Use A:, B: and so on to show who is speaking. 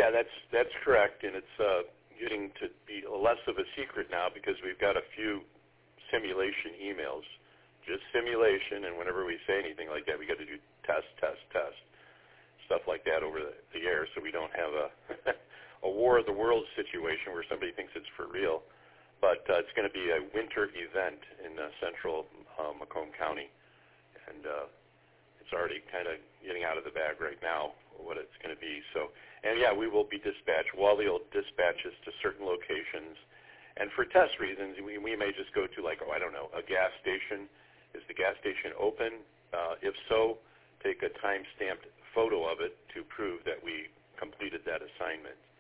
A: Yeah, that's correct, and it's getting to be less of a secret now because we've got a few simulation emails, just simulation, and whenever we say anything like that, we got to do test, stuff like that over the air, so we don't have a War of the Worlds situation where somebody thinks it's for real. But it's going to be a winter event in central Macomb County, and it's already kind of getting out of the bag right now what it's going to be. So, and yeah, we will be dispatched. Wally will dispatch us to certain locations, and for test reasons, we may just go to like, I don't know, a gas station. Is the gas station open? If so, take a time-stamped photo of it to prove that we completed that assignment.